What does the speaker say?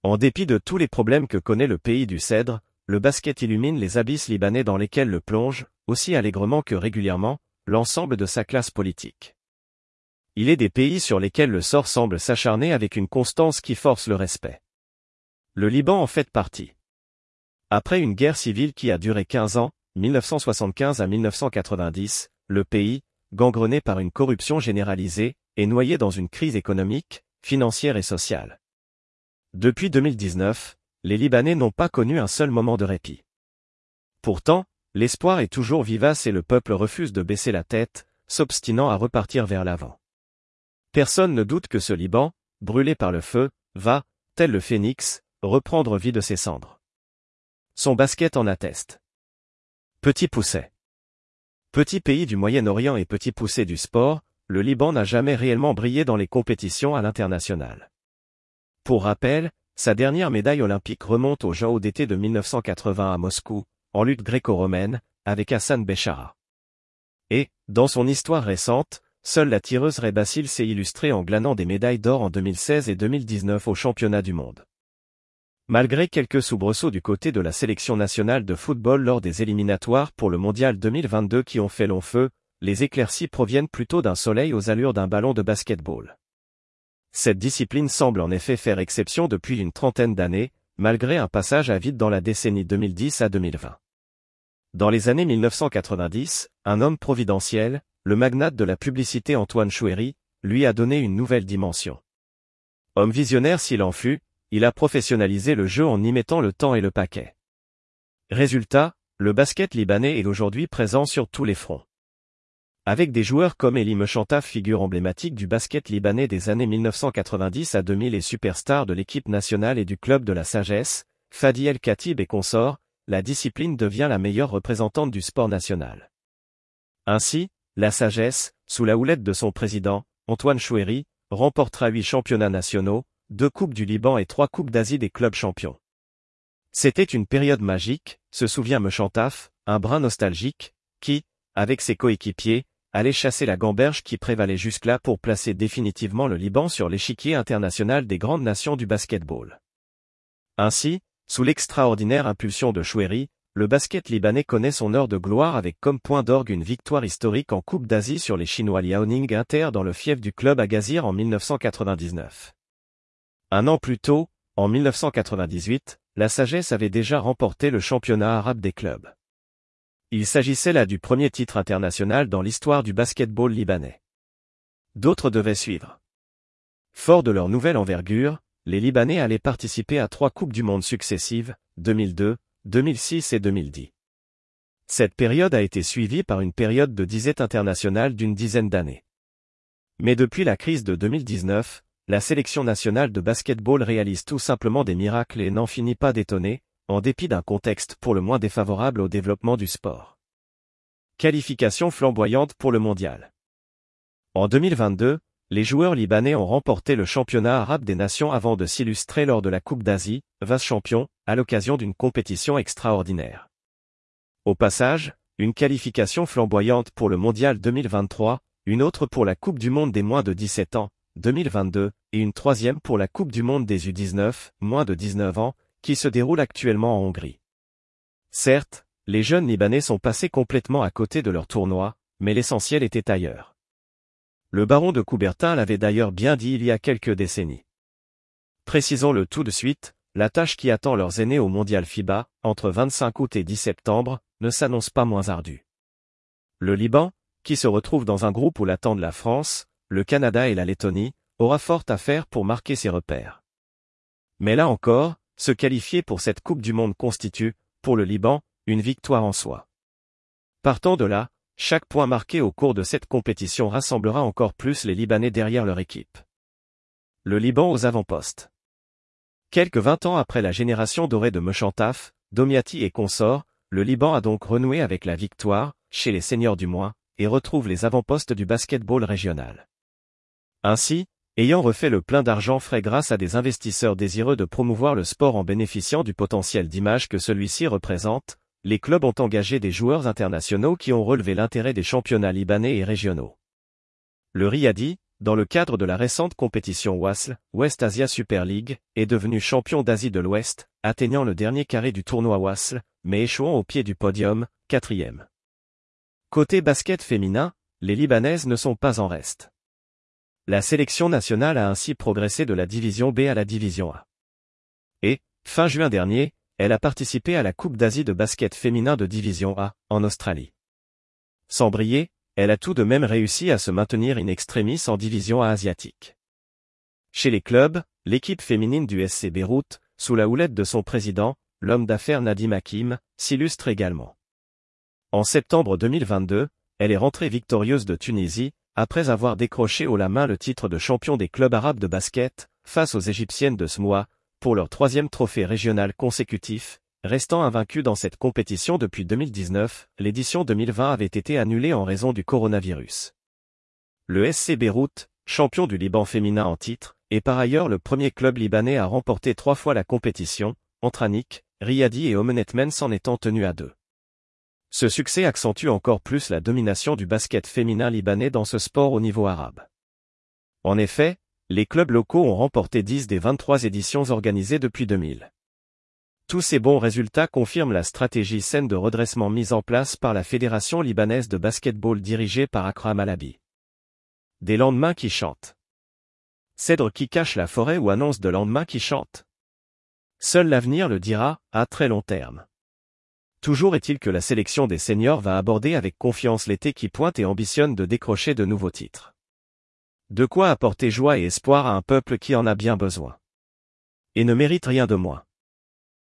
En dépit de tous les problèmes que connaît le pays du Cèdre, le basket illumine les abysses libanais dans lesquels le plonge, aussi allègrement que régulièrement, l'ensemble de sa classe politique. Il est des pays sur lesquels le sort semble s'acharner avec une constance qui force le respect. Le Liban en fait partie. Après une guerre civile qui a duré 15 ans, 1975 à 1990, le pays, gangrené par une corruption généralisée, est noyé dans une crise économique, financière et sociale. Depuis 2019, les Libanais n'ont pas connu un seul moment de répit. Pourtant, l'espoir est toujours vivace et le peuple refuse de baisser la tête, s'obstinant à repartir vers l'avant. Personne ne doute que ce Liban, brûlé par le feu, va, tel le phénix, reprendre vie de ses cendres. Son basket en atteste. Petit Pousset. Petit pays du Moyen-Orient et petit poussé du sport, le Liban n'a jamais réellement brillé dans les compétitions à l'international. Pour rappel, sa dernière médaille olympique remonte aux Jeux d'été de 1980 à Moscou, en lutte gréco-romaine, avec Hassan Béchara. Et, dans son histoire récente, seule la tireuse Rebassil s'est illustrée en glanant des médailles d'or en 2016 et 2019 aux championnats du monde. Malgré quelques soubresauts du côté de la sélection nationale de football lors des éliminatoires pour le mondial 2022 qui ont fait long feu, les éclaircies proviennent plutôt d'un soleil aux allures d'un ballon de basketball. Cette discipline semble en effet faire exception depuis une trentaine d'années, malgré un passage à vide dans la décennie 2010 à 2020. Dans les années 1990, un homme providentiel, le magnate de la publicité Antoine Choueiri, lui a donné une nouvelle dimension. Homme visionnaire s'il en fut, il a professionnalisé le jeu en y mettant le temps et le paquet. Résultat, le basket libanais est aujourd'hui présent sur tous les fronts. Avec des joueurs comme Elie Mechantaf, figure emblématique du basket libanais des années 1990 à 2000 et superstar de l'équipe nationale et du club de la sagesse, Fadi El Khatib et consorts, la discipline devient la meilleure représentante du sport national. Ainsi, la sagesse, sous la houlette de son président, Antoine Choueiri, remportera 8 championnats nationaux, 2 coupes du Liban et 3 coupes d'Asie des clubs champions. C'était une période magique, se souvient Mechantaf, un brin nostalgique, qui, avec ses coéquipiers, allait chasser la gamberge qui prévalait jusque-là pour placer définitivement le Liban sur l'échiquier international des grandes nations du basketball. Ainsi, sous l'extraordinaire impulsion de Choueiri, le basket libanais connaît son heure de gloire avec comme point d'orgue une victoire historique en Coupe d'Asie sur les Chinois Liaoning Inter dans le fief du club Agazir en 1999. Un an plus tôt, en 1998, la sagesse avait déjà remporté le championnat arabe des clubs. Il s'agissait là du premier titre international dans l'histoire du basketball libanais. D'autres devaient suivre. Forts de leur nouvelle envergure, les Libanais allaient participer à 3 Coupes du Monde successives, 2002, 2006 et 2010. Cette période a été suivie par une période de disette internationale d'une dizaine d'années. Mais depuis la crise de 2019, la sélection nationale de basketball réalise tout simplement des miracles et n'en finit pas d'étonner, en dépit d'un contexte pour le moins défavorable au développement du sport. Qualification flamboyante pour le mondial. En 2022, les joueurs libanais ont remporté le championnat arabe des nations avant de s'illustrer lors de la Coupe d'Asie, vice-champion, à l'occasion d'une compétition extraordinaire. Au passage, une qualification flamboyante pour le mondial 2023, une autre pour la Coupe du monde des moins de 17 ans, 2022, et une troisième pour la Coupe du monde des U19, moins de 19 ans, qui se déroule actuellement en Hongrie. Certes, les jeunes Libanais sont passés complètement à côté de leur tournoi, mais l'essentiel était ailleurs. Le baron de Coubertin l'avait d'ailleurs bien dit il y a quelques décennies. Précisons-le tout de suite, la tâche qui attend leurs aînés au mondial FIBA, entre 25 août et 10 septembre, ne s'annonce pas moins ardue. Le Liban, qui se retrouve dans un groupe où l'attendent la France, le Canada et la Lettonie, aura fort à faire pour marquer ses repères. Mais là encore, se qualifier pour cette Coupe du Monde constitue, pour le Liban, une victoire en soi. Partant de là, chaque point marqué au cours de cette compétition rassemblera encore plus les Libanais derrière leur équipe. Le Liban aux avant-postes. Quelques 20 ans après la génération dorée de Mechantaf, Domiati et consorts, le Liban a donc renoué avec la victoire, chez les seniors du moins, et retrouve les avant-postes du basketball régional. Ainsi, ayant refait le plein d'argent frais grâce à des investisseurs désireux de promouvoir le sport en bénéficiant du potentiel d'image que celui-ci représente, les clubs ont engagé des joueurs internationaux qui ont relevé l'intérêt des championnats libanais et régionaux. Le Riyadi, dans le cadre de la récente compétition WASL, West Asia Super League, est devenu champion d'Asie de l'Ouest, atteignant le dernier carré du tournoi WASL, mais échouant au pied du podium, 4e. Côté basket féminin, les Libanaises ne sont pas en reste. La sélection nationale a ainsi progressé de la division B à la division A. Et, fin juin dernier, elle a participé à la Coupe d'Asie de basket féminin de division A, en Australie. Sans briller, elle a tout de même réussi à se maintenir in extremis en division A asiatique. Chez les clubs, l'équipe féminine du SC Beyrouth, sous la houlette de son président, l'homme d'affaires Nadim Hakim, s'illustre également. En septembre 2022, elle est rentrée victorieuse de Tunisie, après avoir décroché haut la main le titre de champion des clubs arabes de basket, face aux Égyptiennes de Smoua, pour leur 3e trophée régional consécutif, restant invaincues dans cette compétition depuis 2019, l'édition 2020 avait été annulée en raison du coronavirus. Le SC Beyrouth, champion du Liban féminin en titre, est par ailleurs le premier club libanais à remporter 3 fois la compétition, entre Annick, Riyadi et Omenetmen s'en étant tenus à 2. Ce succès accentue encore plus la domination du basket féminin libanais dans ce sport au niveau arabe. En effet, les clubs locaux ont remporté 10 des 23 éditions organisées depuis 2000. Tous ces bons résultats confirment la stratégie saine de redressement mise en place par la Fédération libanaise de basketball dirigée par Akram Alabi. Des lendemains qui chantent. Cèdre qui cache la forêt ou annonce de lendemains qui chantent. Seul l'avenir le dira, à très long terme. Toujours est-il que la sélection des seniors va aborder avec confiance l'été qui pointe et ambitionne de décrocher de nouveaux titres. De quoi apporter joie et espoir à un peuple qui en a bien besoin. Et ne mérite rien de moins.